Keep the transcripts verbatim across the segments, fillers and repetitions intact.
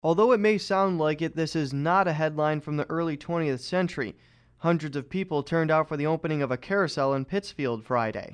Although it may sound like it, this is not a headline from the early twentieth century. Hundreds of people turned out for the opening of a carousel in Pittsfield Friday.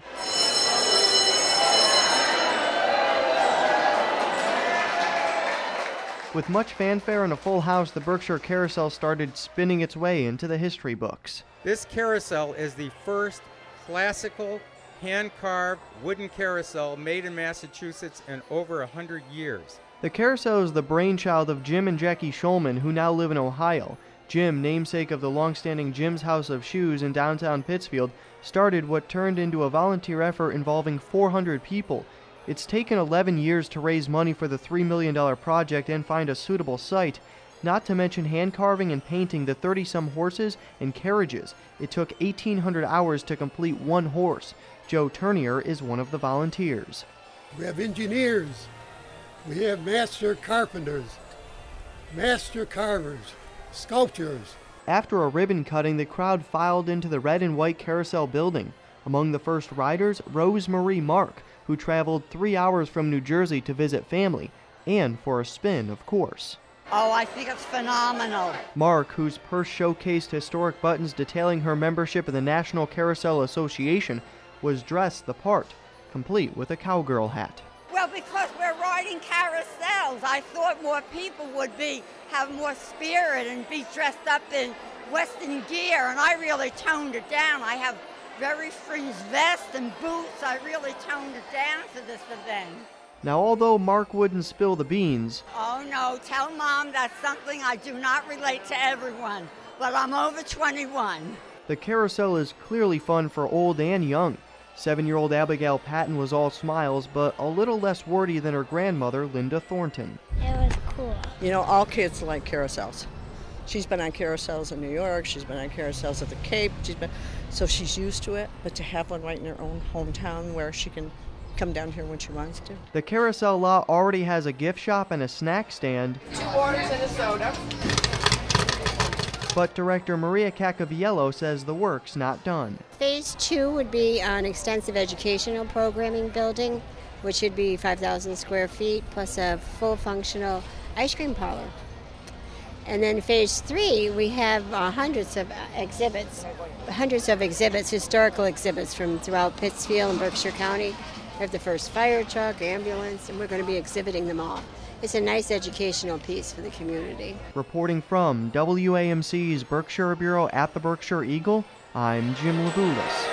With much fanfare and a full house, the Berkshire Carousel started spinning its way into the history books. This carousel is the first classical, hand-carved wooden carousel made in Massachusetts in over a hundred years. The carousel is the brainchild of Jim and Jackie Schulman, who now live in Ohio. Jim, namesake of the long-standing Jim's House of Shoes in downtown Pittsfield, started what turned into a volunteer effort involving four hundred people. It's taken eleven years to raise money for the three million dollars project and find a suitable site, not to mention hand-carving and painting the thirty-some horses and carriages. It took eighteen hundred hours to complete one horse. Joe Turnier is one of the volunteers. We have engineers, we have master carpenters, master carvers, sculptors. After a ribbon cutting, the crowd filed into the red and white carousel building. Among the first riders, Rose Marie Mark, who traveled three hours from New Jersey to visit family, and for a spin, of course. Oh, I think it's phenomenal. Mark, whose purse showcased historic buttons detailing her membership in the National Carousel Association, was dressed the part, complete with a cowgirl hat. Well, because we're riding carousels, I thought more people would be have more spirit and be dressed up in Western gear, and I really toned it down. I have very fringed vest and boots. I really toned it down for this event. Now, although Mark wouldn't spill the beans... Oh, no, tell Mom that's something I do not relate to everyone, but I'm over twenty-one. The carousel is clearly fun for old and young. Seven-year-old Abigail Patton was all smiles, but a little less wordy than her grandmother, Linda Thornton. It was cool. You know, all kids like carousels. She's been on carousels in New York, she's been on carousels at the Cape, she's been, so she's used to it, but to have one right in her own hometown where she can come down here when she wants to. The carousel lot already has a gift shop and a snack stand. Two waters and a soda. But director Maria Cacaviello says the work's not done. Phase two would be an extensive educational programming building, which would be five thousand square feet, plus a full functional ice cream parlor. And then phase three, we have uh, hundreds of exhibits, hundreds of exhibits, historical exhibits from throughout Pittsfield and Berkshire County. We have the first fire truck, ambulance, and we're going to be exhibiting them all. It's a nice educational piece for the community. Reporting from W A M C's Berkshire Bureau at the Berkshire Eagle, I'm Jim Levulis.